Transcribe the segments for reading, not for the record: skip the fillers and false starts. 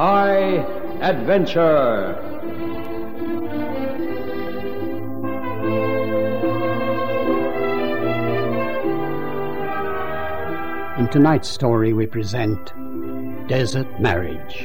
High Adventure. In tonight's story we present Desert Marriage.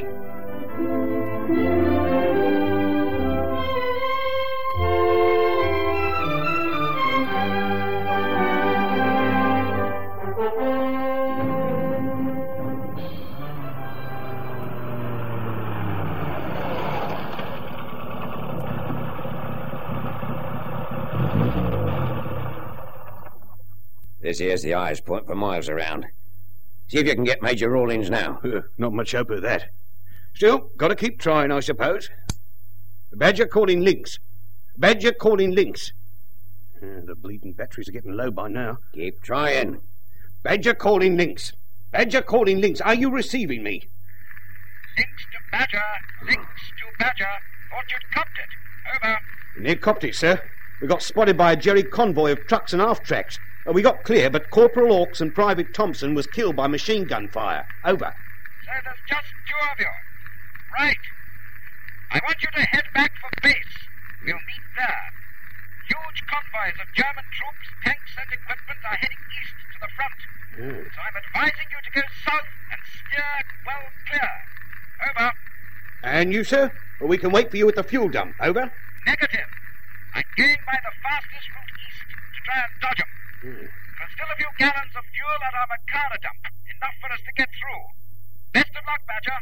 This here's the eyes point for miles around. See if you can get Major Rawlins now. Not much hope of that. Still, got to keep trying, I suppose. Badger calling Lynx. Badger calling Lynx. The bleeding batteries are getting low by now. Keep trying. Badger calling Lynx. Badger calling Lynx. Are you receiving me? Lynx to Badger. Lynx to Badger. Thought you'd copped it. Over. Near copped it, sir. We got spotted by a jerry convoy of trucks and half-tracks. We got clear, but Corporal Hawks and Private Thompson was killed by machine gun fire. Over. So there's just two of you. Right. I want you to head back for base. We'll meet there. Huge convoys of German troops, tanks, and equipment are heading east to the front. So I'm advising you to go south and steer well clear. Over. And you, sir? We can wait for you at the fuel dump. Over. Negative. I'm going by the fastest route east to try and dodge them. There's still a few gallons of fuel at our Makara dump. Enough for us to get through. Best of luck, Badger.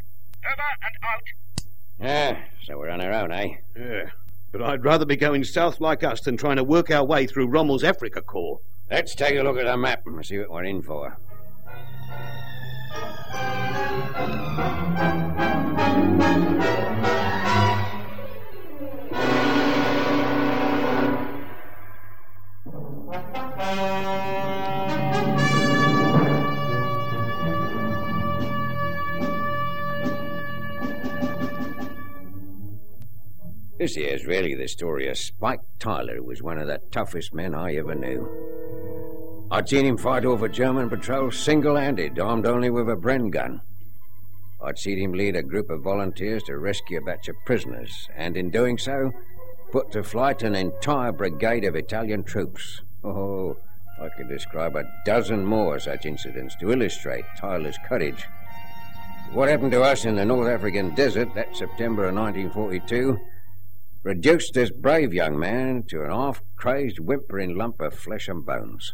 Over and out. So we're on our own, eh? Yeah. But I'd rather be going south like us than trying to work our way through Rommel's Africa Corps. Let's take a look at the map and see what we're in for. This here's really the story of Spike Tyler, who was one of the toughest men I ever knew. I'd seen him fight off a German patrol single-handed, armed only with a Bren gun. I'd seen him lead a group of volunteers to rescue a batch of prisoners, and in doing so, put to flight an entire brigade of Italian troops. Oh, I could describe a dozen more such incidents to illustrate Tyler's courage. What happened to us in the North African desert that September of 1942 reduced this brave young man to an half-crazed, whimpering lump of flesh and bones.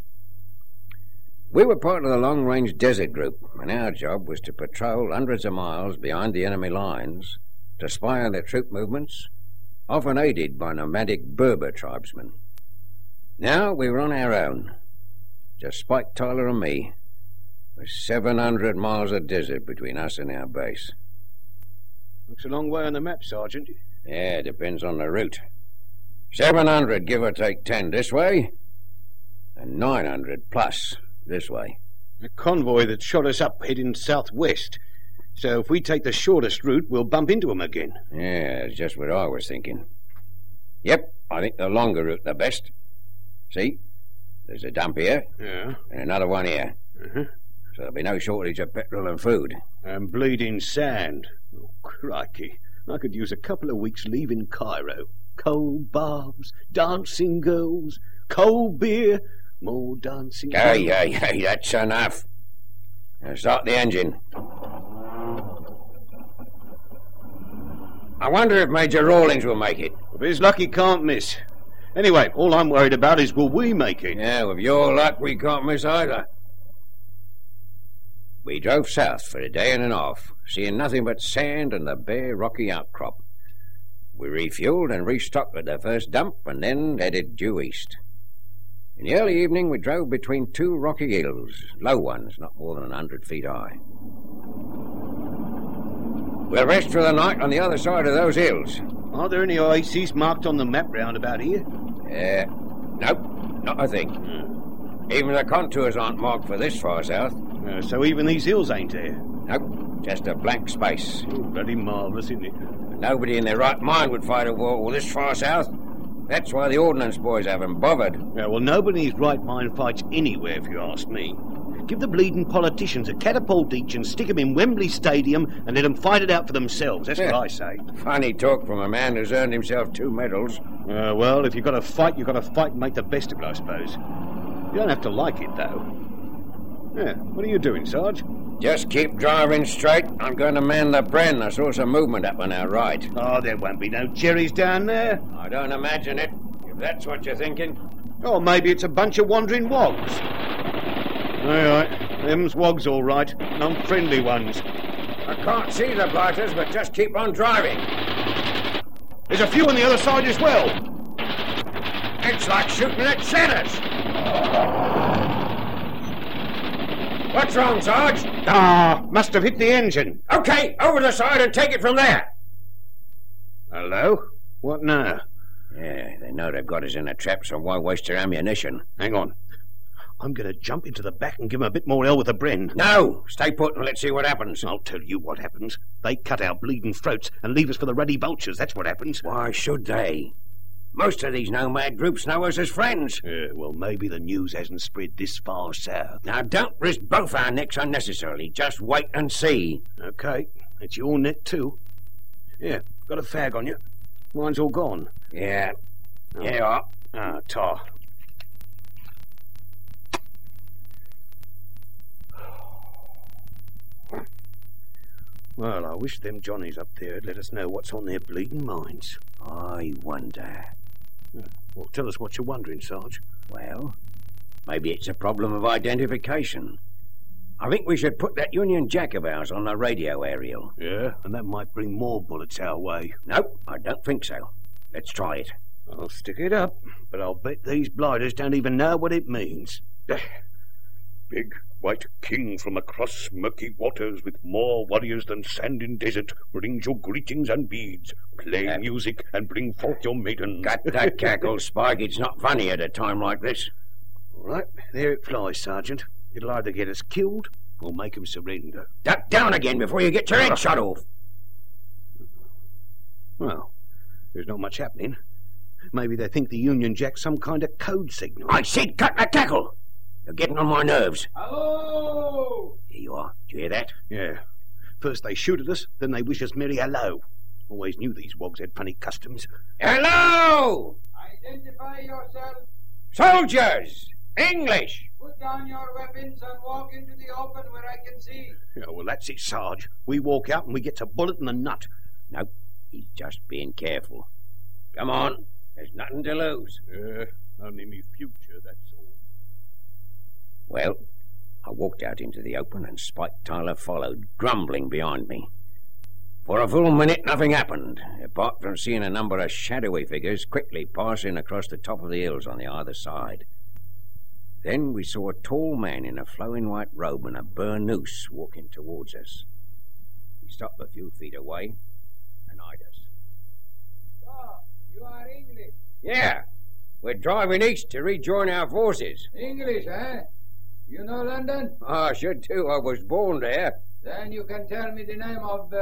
We were part of the long-range desert group, and our job was to patrol hundreds of miles behind the enemy lines to spy on their troop movements, often aided by nomadic Berber tribesmen. Now we were on our own, just Spike Tyler and me, with 700 miles of desert between us and our base. Looks a long way on the map, Sergeant. Yeah, it depends on the route. 700, give or take 10 this way, and 900 plus this way. A convoy that shot us up heading southwest. So if we take the shortest route, we'll bump into them again. Yeah, that's just what I was thinking. Yep, I think the longer route the best. See? There's a dump here. Yeah. And another one here. Uh-huh. So there'll be no shortage of petrol and food. And bleeding sand. Oh, crikey. I could use a couple of weeks leave in Cairo. Cold baths, dancing girls, cold beer, more dancing girls. Hey, that's enough. Now start the engine. I wonder if Major Rawlins will make it. If he's lucky, can't miss. Anyway, all I'm worried about is will we make it? Yeah, with your luck, we can't miss either. We drove south for a day and a half, seeing nothing but sand and the bare rocky outcrop. We refueled and restocked at the first dump and then headed due east. In the early evening, we drove between two rocky hills, low ones, not more than 100 feet high. We'll rest for the night on the other side of those hills. Are there any oases marked on the map round about here? Nope, not a thing. Even the contours aren't marked for this far south. So even these hills ain't there? Nope, just a blank space. Oh, bloody marvellous, isn't it? Nobody in their right mind would fight a war this far south. That's why the ordnance boys haven't bothered. Yeah, well, nobody in his right mind fights anywhere, if you ask me. Give the bleeding politicians a catapult each and stick 'em in Wembley Stadium and let 'em fight it out for themselves. That's what I say. Funny talk from a man who's earned himself 2 medals. Well, if you've got to fight, you've got to fight and make the best of it, I suppose. You don't have to like it, though. Yeah, what are you doing, Sarge? Just keep driving straight. I'm going to man the Bren. I saw some movement up on our right. Oh, there won't be no Jerry's down there. I don't imagine it, if that's what you're thinking. Or maybe it's a bunch of wandering wogs. All right, them's wogs all right, and unfriendly ones. I can't see the blighters, but just keep on driving. There's a few on the other side as well. It's like shooting at shadows. What's wrong, Sarge? Must have hit the engine. Okay, over the side and take it from there. Hello? What now? Yeah, they know they've got us in a trap, so why waste their ammunition? Hang on. I'm going to jump into the back and give 'em a bit more hell with the Bren. No! Stay put and let's see what happens. I'll tell you what happens. They cut our bleeding throats and leave us for the ruddy vultures. That's what happens. Why should they? Most of these nomad groups know us as friends. Yeah, well, maybe the news hasn't spread this far south. Now, don't risk both our necks unnecessarily. Just wait and see. Okay, it's your neck too. Yeah, got a fag on you. Mine's all gone. Yeah. Here you are. Tar. Well, I wish them Johnnies up there had let us know what's on their bleeding minds. I wonder. Well, tell us what you're wondering, Sarge. Well, maybe it's a problem of identification. I think we should put that Union Jack of ours on the radio aerial. Yeah, and that might bring more bullets our way. Nope, I don't think so. Let's try it. I'll stick it up, but I'll bet these blighters don't even know what it means. Big white king from across murky waters with more warriors than sand in desert brings your greetings and beads. Play music and bring forth your maiden. Cut that cackle, Spike. It's not funny at a time like this. All right, there it flies, Sergeant. It'll either get us killed or make 'em surrender. Duck down again before you get your head shot off. Well, there's not much happening. Maybe they think the Union Jack's some kind of code signal. I said cut the cackle. You're getting on my nerves. Hello! Here you are. Do you hear that? Yeah. First they shoot at us, then they wish us merry hello. Always knew these wogs had funny customs. Hello! Identify yourself. Soldiers! English! Put down your weapons and walk into the open where I can see. Yeah, well, that's it, Sarge. We walk out and we get a bullet in the nut. Nope. He's just being careful. Come on. There's nothing to lose. Only me future, that's all. Well, I walked out into the open and Spike Tyler followed, grumbling behind me. For a full minute, nothing happened, apart from seeing a number of shadowy figures quickly passing across the top of the hills on the other side. Then we saw a tall man in a flowing white robe and a burnoose walking towards us. He stopped a few feet away and eyed us. So, you are English? Yeah, we're driving east to rejoin our forces. English, eh? You know London? I should too. I was born there. Then you can tell me the name of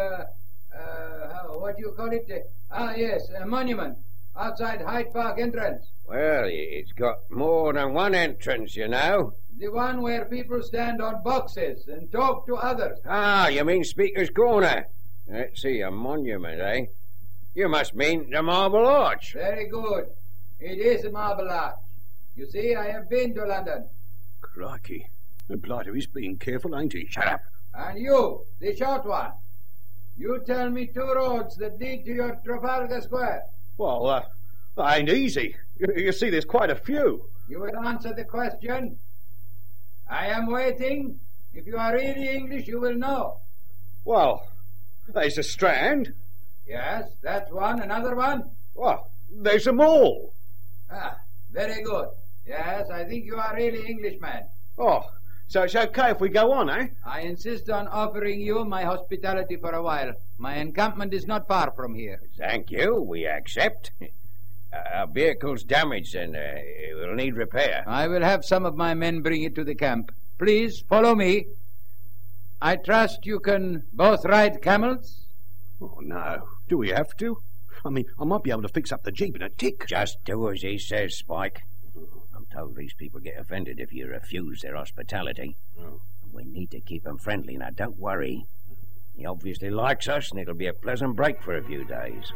what do you call it? Yes, a monument outside Hyde Park entrance. Well, it's got more than one entrance, you know. The one where people stand on boxes and talk to others. Ah, you mean Speaker's Corner. Let's see, a monument, eh? You must mean the Marble Arch. Very good. It is a Marble Arch. You see, I have been to London. Crikey. The blighter is being careful, ain't he? Shut up. And you, the short one. You tell me 2 roads that lead to your Trafalgar Square. Well, that ain't easy. You see, there's quite a few. You will answer the question. I am waiting. If you are really English, you will know. Well, there's a Strand. Yes, that's one. Another one? Well, there's a Mall. Very good. Yes, I think you are really Englishman. Oh, so it's okay if we go on, eh? I insist on offering you my hospitality for a while. My encampment is not far from here. Thank you. We accept. Our vehicle's damaged and it will need repair. I will have some of my men bring it to the camp. Please, follow me. I trust you can both ride camels? Oh, no. Do we have to? I mean, I might be able to fix up the Jeep in a tick. Just do as he says, Spike. I'm told these people get offended if you refuse their hospitality. Oh. We need to keep 'em friendly. Now, don't worry. He obviously likes us, and it'll be a pleasant break for a few days.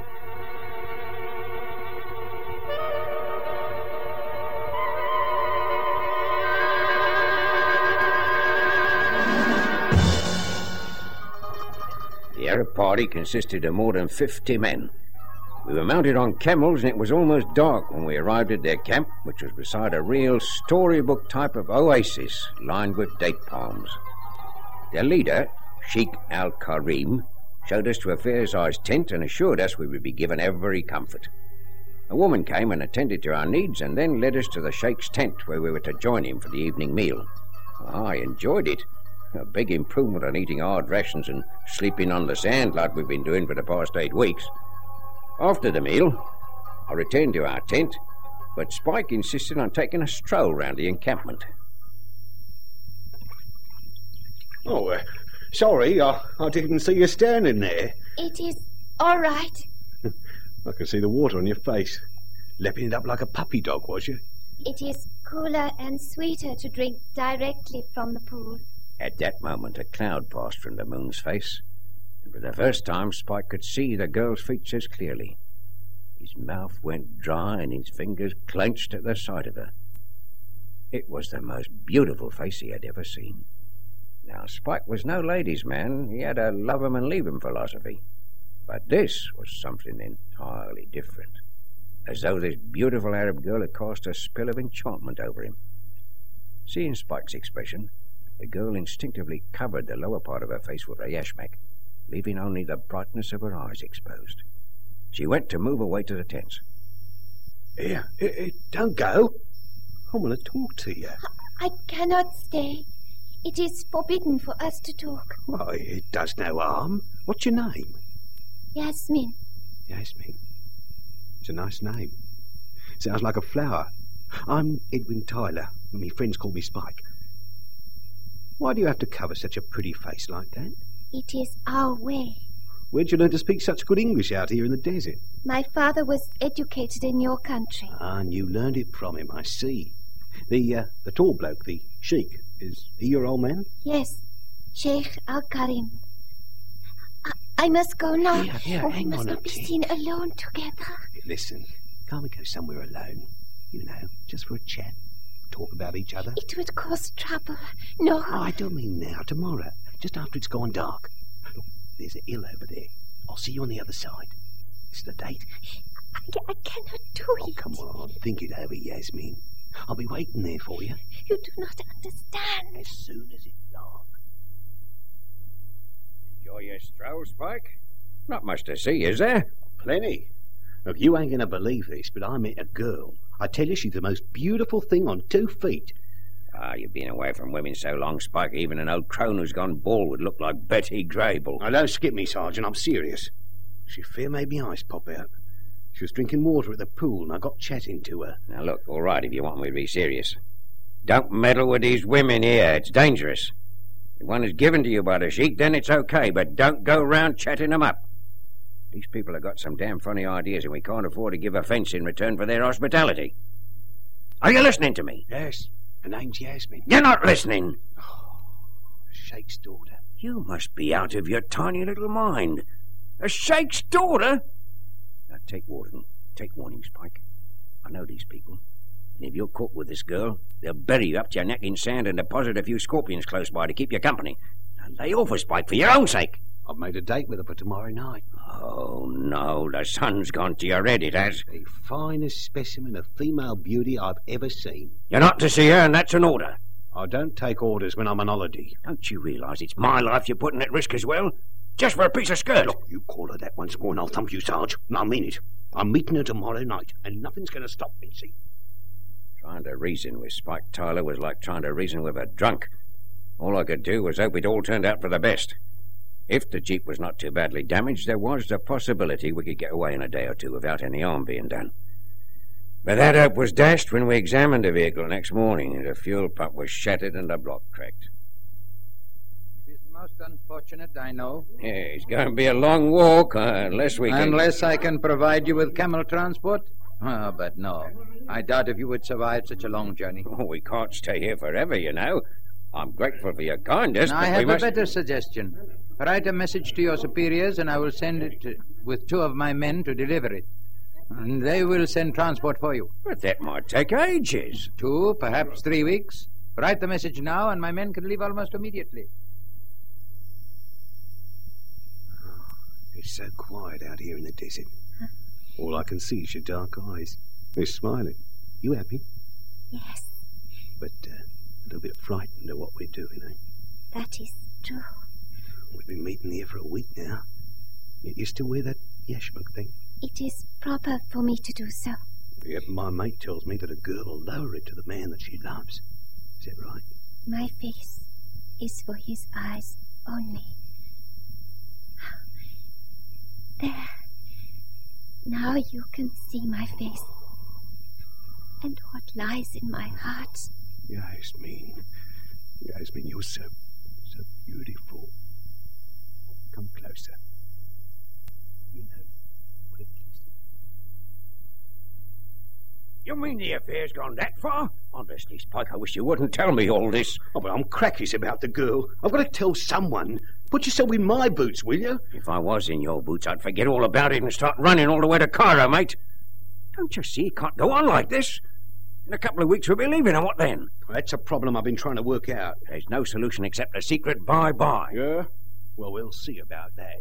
The Arab party consisted of more than 50 men. We were mounted on camels, and it was almost dark when we arrived at their camp, which was beside a real storybook type of oasis lined with date palms. Their leader, Sheikh Al-Karim, showed us to a fair-sized tent and assured us we would be given every comfort. A woman came and attended to our needs and then led us to the Sheikh's tent where we were to join him for the evening meal. I enjoyed it. A big improvement on eating hard rations and sleeping on the sand like we've been doing for the past 8 weeks. After the meal, I returned to our tent, but Spike insisted on taking a stroll round the encampment. Oh, sorry, I didn't see you standing there. It is all right. I can see the water on your face. Lapping it up like a puppy dog, was you? It is cooler and sweeter to drink directly from the pool. At that moment, a cloud passed from the moon's face, and for the first time Spike could see the girl's features clearly. His mouth went dry and his fingers clenched at the sight of her. It was the most beautiful face he had ever seen. Now, Spike was no ladies' man. He had a love 'em and leave 'em philosophy. But this was something entirely different, as though this beautiful Arab girl had cast a spell of enchantment over him. Seeing Spike's expression, the girl instinctively covered the lower part of her face with a yashmak, leaving only the brightness of her eyes exposed. She went to move away to the tents. Here, don't go. I want to talk to you. I cannot stay. It is forbidden for us to talk. Why, it does no harm. What's your name? Yasmin. Yasmin. It's a nice name. Sounds like a flower. I'm Edwin Tyler, and my friends call me Spike. Why do you have to cover such a pretty face like that? It is our way. Where'd you learn to speak such good English out here in the desert? My father was educated in your country. Ah, and you learned it from him, I see. The tall bloke, the sheik, is he your old man? Yes, Sheikh Al-Karim. I must go now. Here, hang we must on not be seen alone together. Listen, can't we go somewhere alone? You know, just for a chat. Talk about each other. It would cause trouble. No. Oh, I don't mean now, tomorrow. Just after it's gone dark. Look, there's a hill over there. I'll see you on the other side. It's the date. I cannot do it. Come on, think it over, Yasmin. I'll be waiting there for you. You do not understand. As soon as it's dark. Enjoy your stroll, Spike? Not much to see, is there? Plenty. Look, you ain't going to believe this, but I met a girl. I tell you, she's the most beautiful thing on 2 feet. Ah, you've been away from women so long, Spike, even an old crone who's gone bald would look like Betty Grable. Now, don't skip me, Sergeant. I'm serious. She fair made me eyes pop out. She was drinking water at the pool, and I got chatting to her. Now, look, all right, if you want me to be serious. Don't meddle with these women here. It's dangerous. If one is given to you by the sheik, then it's okay, but don't go round chatting them up. These people have got some damn funny ideas, and we can't afford to give offence in return for their hospitality. Are you listening to me? Yes, her name's Yasmin. You're not listening. Oh, Sheikh's daughter. You must be out of your tiny little mind. A Sheikh's daughter? Now, take warning, Spike. I know these people. And if you're caught with this girl, they'll bury you up to your neck in sand and deposit a few scorpions close by to keep you company. Now, lay off, Spike, for your own sake. I've made a date with her for tomorrow night. Oh, no, the sun's gone to your head, it has. The finest specimen of female beauty I've ever seen. You're not to see her, and that's an order. I don't take orders when I'm on holiday. Don't you realise it's my life you're putting at risk as well? Just for a piece of skirt. Look, you call her that once more and I'll thump you, Sarge. And I mean it. I'm meeting her tomorrow night, and nothing's going to stop me, see? Trying to reason with Spike Tyler was like trying to reason with a drunk. All I could do was hope it all turned out for the best. If the jeep was not too badly damaged, there was the possibility we could get away in a day or two without any harm being done. But that hope was dashed when we examined the vehicle next morning. The fuel pump was shattered and the block cracked. It is most unfortunate, I know. Yeah, it's going to be a long walk, unless we can... Unless I can provide you with camel transport? Oh, but no. I doubt if you would survive such a long journey. Oh, we can't stay here forever, you know. I'm grateful for your kindness, I but have we a must... better suggestion. Write a message to your superiors, and I will send it with 2 of my men to deliver it. And they will send transport for you. But that might take ages. 2, perhaps 3 weeks. Write the message now, and my men can leave almost immediately. It's so quiet out here in the desert. All I can see is your dark eyes. They're smiling. You happy? Yes, But a little bit frightened of what we're doing, eh? that is true. We've been meeting here for a week now. Yet you still wear that yashmak thing? It is proper for me to do so. Yet my mate tells me that a girl will lower it to the man that she loves. Is that right? My face is for his eyes only. There. Now you can see my face. And what lies in my heart. Yasmin, you're so beautiful. Come closer. You know what a kiss is. You mean the affair's gone that far? Honestly, Spike, I wish you wouldn't tell me all this. Oh, but I'm crackish about the girl. I've got to tell someone. Put yourself in my boots, will you? If I was in your boots, I'd forget all about it and start running all the way to Cairo, mate. Don't you see it can't go on like this? In a couple of weeks we'll be leaving, and what then? That's a problem I've been trying to work out. There's no solution except a secret bye-bye. Yeah? Well, we'll see about that.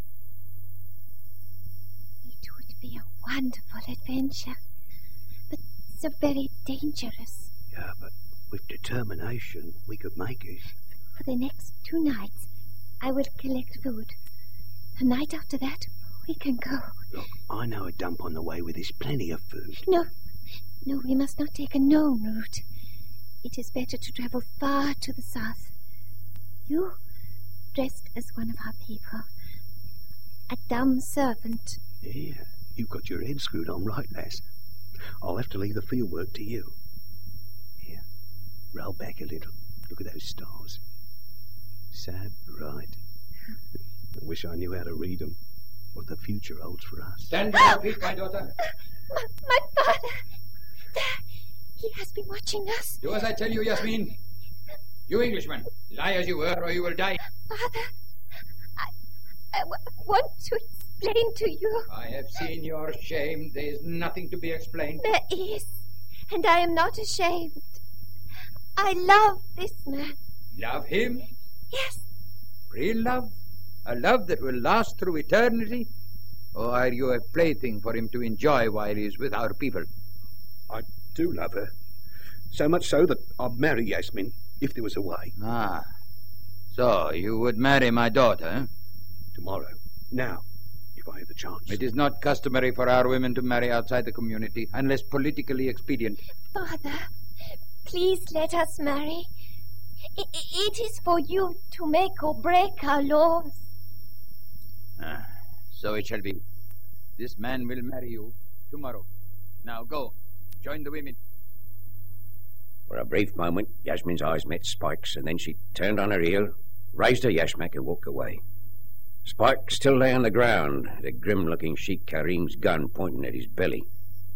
It would be a wonderful adventure, but so very dangerous. Yeah, but with determination, we could make it. For the next 2 nights, I will collect food. The night after that, we can go. Look, I know a dump on the way where there's plenty of food. No, we must not take a known route. It is better to travel far to the south. You, dressed as one of our people, a dumb servant. Yeah, you've got your head screwed on right, lass. I'll have to leave the field work to you. Here, roll back a little. Look at those stars. So bright. I wish I knew how to read them. What the future holds for us. Stand down, please, my daughter. My father! There! He has been watching us. Do as I tell you, Yasmin. You Englishmen, lie as you were, or you will die. Father, I want to explain to you. I have seen your shame. There is nothing to be explained. There is, and I am not ashamed. I love this man. Love him? Yes. Real love? A love that will last through eternity? Or are you a plaything for him to enjoy while he is with our people? I do love her. So much so that I'd marry Yasmin, if there was a way. Ah. So, you would marry my daughter, eh? Tomorrow. Now, if I had the chance. It is not customary for our women to marry outside the community, unless politically expedient. Father, please let us marry. It is for you to make or break our laws. Ah, so it shall be. This man will marry you tomorrow. Now go. Join the women. For a brief moment, Yasmin's eyes met Spike's, and then she turned on her heel, raised her yashmak, and walked away. Spike still lay on the ground, the grim-looking Sheikh Karim's gun pointing at his belly.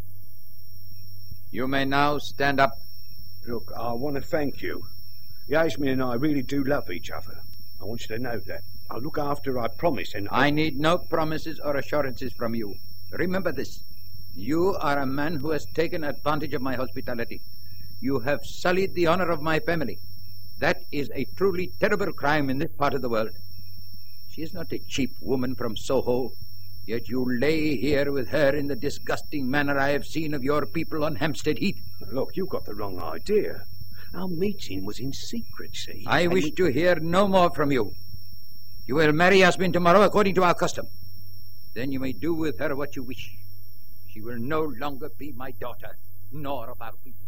You may now stand up. Look, I want to thank you. Yasmin and I really do love each other. I want you to know that. I'll look after her, I promise, and I need no promises or assurances from you. Remember this. You are a man who has taken advantage of my hospitality. You have sullied the honor of my family. That is a truly terrible crime in this part of the world. She is not a cheap woman from Soho, yet you lay here with her in the disgusting manner I have seen of your people on Hampstead Heath. Look, you've got the wrong idea. Our meeting was in secret, see? I wish to hear no more from you. You will marry Yasmin tomorrow according to our custom. Then you may do with her what you wish. She will no longer be my daughter, nor of our people.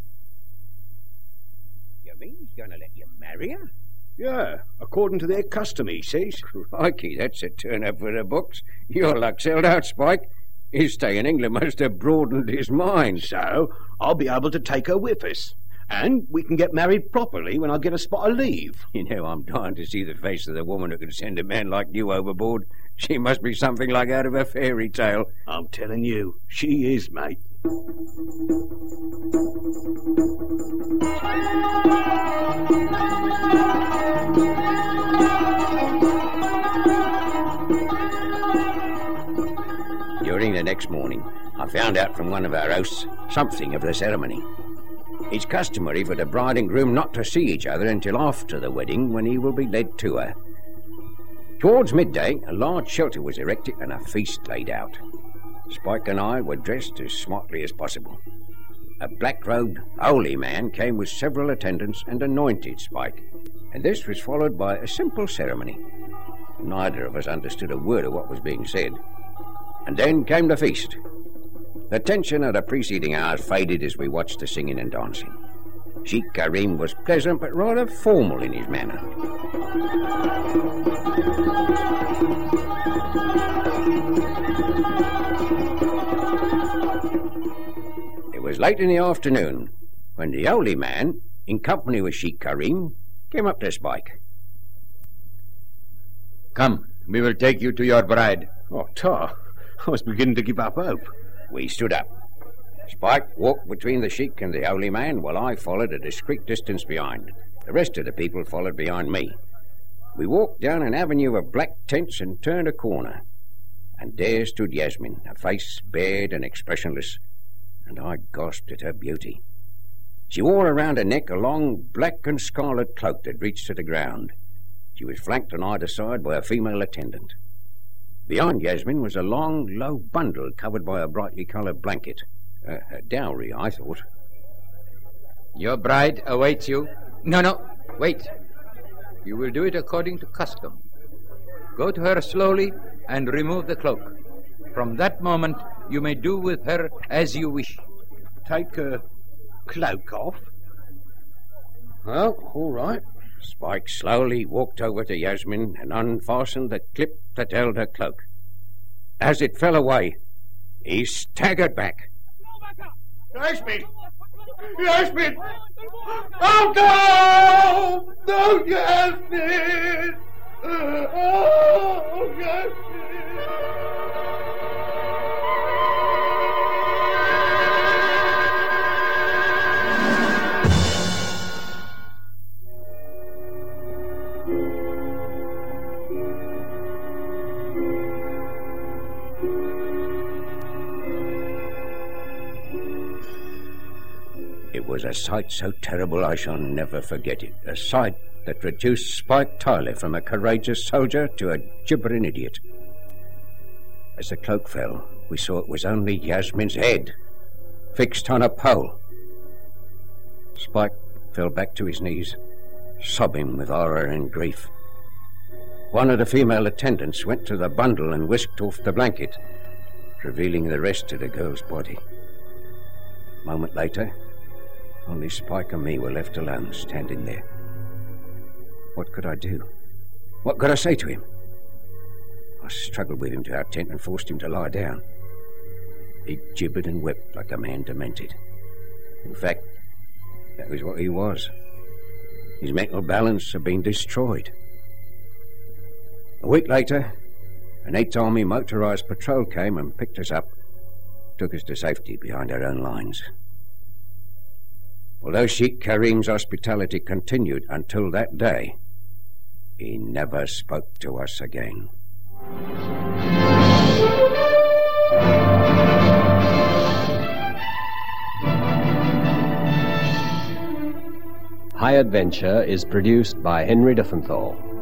You mean he's going to let you marry her? Yeah, according to their custom, he says. Crikey, that's a turn-up for the books. Your luck's held out, Spike. His stay in England must have broadened his mind. So, I'll be able to take her with us. And we can get married properly when I get a spot of leave. You know, I'm dying to see the face of the woman who can send a man like you overboard. She must be something like out of a fairy tale. I'm telling you, she is, mate. During the next morning, I found out from one of our hosts something of the ceremony. It's customary for the bride and groom not to see each other until after the wedding, when he will be led to her. Towards midday, a large shelter was erected and a feast laid out. Spike and I were dressed as smartly as possible. A black-robed, holy man came with several attendants and anointed Spike, and this was followed by a simple ceremony. Neither of us understood a word of what was being said. And then came the feast. The tension of the preceding hours faded as we watched the singing and dancing. Sheikh Karim was pleasant but rather formal in his manner. It was late in the afternoon when the holy man, in company with Sheikh Karim, came up to Spike. Come, we will take you to your bride. Oh, Tar, I was beginning to give up hope. We stood up. Spike walked between the sheik and the holy man, while I followed a discreet distance behind. The rest of the people followed behind me. We walked down an avenue of black tents and turned a corner. And there stood Yasmin, her face bared and expressionless, and I gasped at her beauty. She wore around her neck a long black and scarlet cloak that reached to the ground. She was flanked on either side by a female attendant. Beyond Yasmin was a long, low bundle covered by a brightly coloured blanket. A dowry, I thought. Your bride awaits you. No, wait. You will do it according to custom. Go to her slowly and remove the cloak. From that moment, you may do with her as you wish. Take her cloak off? Well, all right. Spike slowly walked over to Yasmin and unfastened the clip that held her cloak. As it fell away, he staggered back. Yasmin! Yasmin! Oh, no! No, Yasmin! Oh, Yasmin! It was a sight so terrible I shall never forget it. A sight that reduced Spike Tyler from a courageous soldier to a gibbering idiot. As the cloak fell, we saw it was only Yasmin's head, fixed on a pole. Spike fell back to his knees, sobbing with horror and grief. One of the female attendants went to the bundle and whisked off the blanket, revealing the rest of the girl's body. A moment later, only Spike and me were left alone, standing there. What could I do? What could I say to him? I struggled with him to our tent and forced him to lie down. He gibbered and wept like a man demented. In fact, that was what he was. His mental balance had been destroyed. A week later, an 8th Army motorised patrol came and picked us up, took us to safety behind our own lines. Although Sheikh Karim's hospitality continued until that day, he never spoke to us again. High Adventure is produced by Henry Duffenthal.